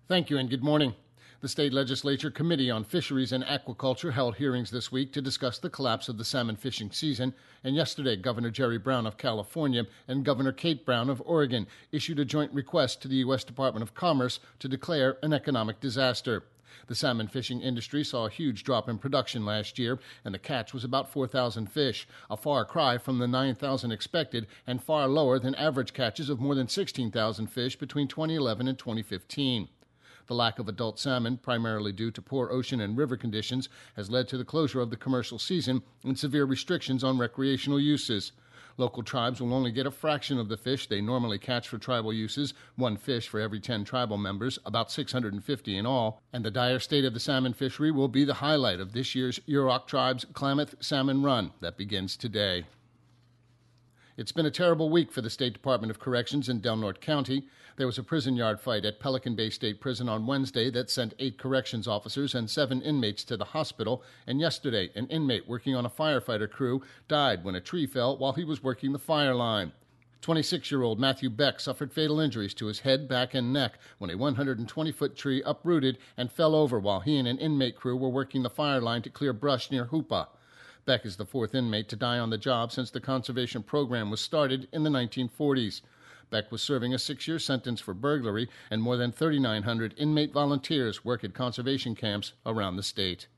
Thank you and good morning. The state legislature Committee on Fisheries and Aquaculture held hearings this week to discuss the collapse of the salmon fishing season, and yesterday Governor Jerry Brown of California and Governor Kate Brown of Oregon issued a joint request to the U.S. Department of Commerce to declare an economic disaster. The salmon fishing industry saw a huge drop in production last year, and the catch was about 4,000 fish, a far cry from the 9,000 expected and far lower than average catches of more than 16,000 fish between 2011 and 2015. The lack of adult salmon, primarily due to poor ocean and river conditions, has led to the closure of the commercial season and severe restrictions on recreational uses. Local tribes will only get a fraction of the fish they normally catch for tribal uses, one fish for every 10 tribal members, about 650 in all, and the dire state of the salmon fishery will be the highlight of this year's Yurok Tribe's Klamath Salmon Run that begins today. It's been a terrible week for the State Department of Corrections in Del Norte County. There was a prison yard fight at Pelican Bay State Prison on Wednesday that sent 8 corrections officers and 7 inmates to the hospital, and yesterday an inmate working on a firefighter crew died when a tree fell while he was working the fire line. 26-year-old Matthew Beck suffered fatal injuries to his head, back, and neck when a 120-foot tree uprooted and fell over while he and an inmate crew were working the fire line to clear brush near Hoopa. Beck is the 4th inmate to die on the job since the conservation program was started in the 1940s. Beck was serving a 6-year sentence for burglary, and more than 3,900 inmate volunteers work at conservation camps around the state.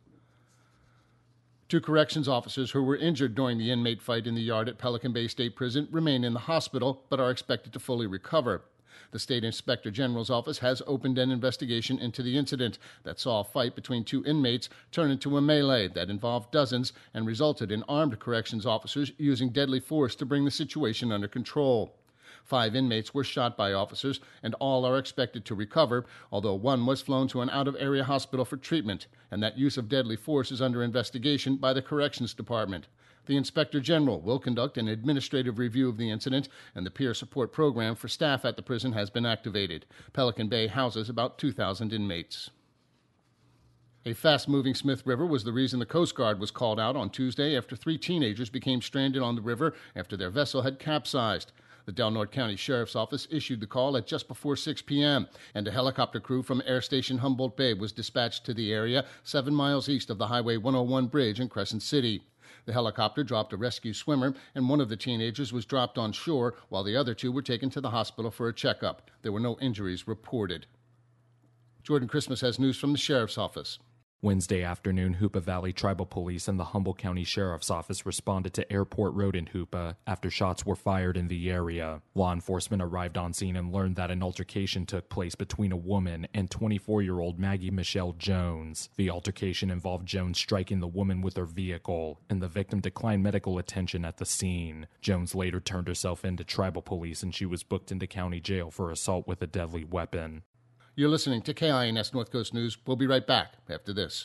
2 corrections officers who were injured during the inmate fight in the yard at Pelican Bay State Prison remain in the hospital but are expected to fully recover. The State Inspector General's office has opened an investigation into the incident that saw a fight between 2 inmates turn into a melee that involved dozens and resulted in armed corrections officers using deadly force to bring the situation under control. 5 inmates were shot by officers, and all are expected to recover, although 1 was flown to an out-of-area hospital for treatment, and that use of deadly force is under investigation by the Corrections Department. The Inspector General will conduct an administrative review of the incident, and the peer support program for staff at the prison has been activated. Pelican Bay houses about 2,000 inmates. A fast-moving Smith River was the reason the Coast Guard was called out on Tuesday after 3 teenagers became stranded on the river after their vessel had capsized. The Del Norte County Sheriff's Office issued the call at just before 6 p.m., and a helicopter crew from Air Station Humboldt Bay was dispatched to the area 7 miles east of the Highway 101 bridge in Crescent City. The helicopter dropped a rescue swimmer, and one of the teenagers was dropped on shore while the other 2 were taken to the hospital for a checkup. There were no injuries reported. Jordan Christmas has news from the Sheriff's Office. Wednesday afternoon, Hoopa Valley Tribal Police and the Humboldt County Sheriff's Office responded to Airport Road in Hoopa after shots were fired in the area. Law enforcement arrived on scene and learned that an altercation took place between a woman and 24-year-old Maggie Michelle Jones. The altercation involved Jones striking the woman with her vehicle, and the victim declined medical attention at the scene. Jones later turned herself in to tribal police, and she was booked into county jail for assault with a deadly weapon. You're listening to KINS North Coast News. We'll be right back after this.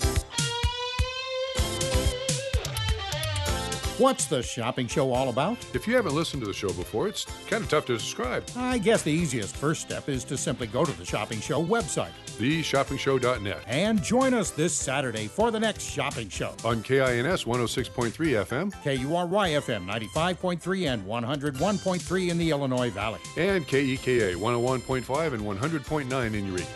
What's the shopping show all about? If you haven't listened to the show before, it's kind of tough to describe. I guess the easiest first step is to simply go to the Shopping Show website, theshoppingshow.net, and join us this Saturday for the next shopping show. On KINS 106.3 FM, KURY-FM 95.3 and 101.3 in the Illinois Valley, and KEKA 101.5 and 100.9 in Eureka.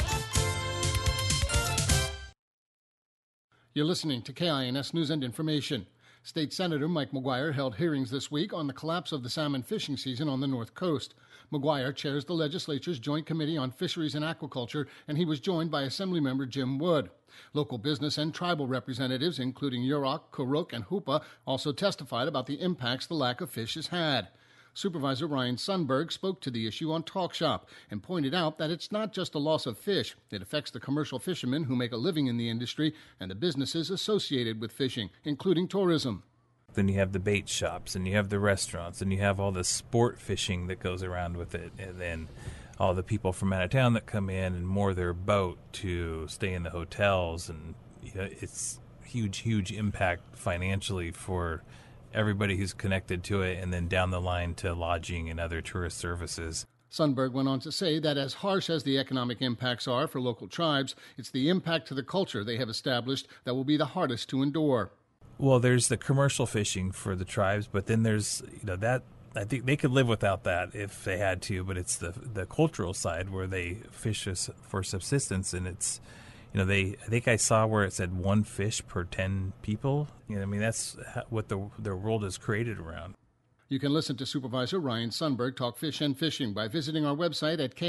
You're listening to KINS News and Information. State Senator Mike McGuire held hearings this week on the collapse of the salmon fishing season on the North Coast. McGuire chairs the legislature's Joint Committee on Fisheries and Aquaculture, and he was joined by Assemblymember Jim Wood. Local business and tribal representatives, including Yurok, Kuruk, and Hoopa, also testified about the impacts the lack of fish has had. Supervisor Ryan Sundberg spoke to the issue on Talk Shop and pointed out that it's not just a loss of fish. It affects the commercial fishermen who make a living in the industry and the businesses associated with fishing, including tourism. Then you have the bait shops, and you have the restaurants, and you have all the sport fishing that goes around with it, and then all the people from out of town that come in and moor their boat to stay in the hotels, and it's huge impact financially for everybody who's connected to it, and then down the line to lodging and other tourist services. Sundberg went on to say that as harsh as the economic impacts are for local tribes, it's the impact to the culture they have established that will be the hardest to endure. Well, there's the commercial fishing for the tribes, but then there's that I think they could live without that if they had to, but it's the cultural side where they fish for subsistence, and it's, I think I saw where it said 1 fish per 10 people. I mean, that's what the world is created around. You can listen to Supervisor Ryan Sundberg talk fish and fishing by visiting our website at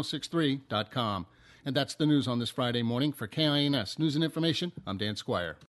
KINS1063.com. And that's the news on this Friday morning. For KINS News and Information, I'm Dan Squire.